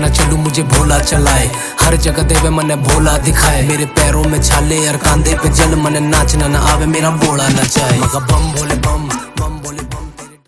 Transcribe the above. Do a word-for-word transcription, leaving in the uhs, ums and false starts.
ना चलूं मुझे भोला चलाए, हर जगह देवे मने भोला दिखाए। मेरे पैरों में छाले और कांधे पे जल, मने नाचना ना आवे मेरा बोला ना जाए। मगा बम भोले बम, बम भोले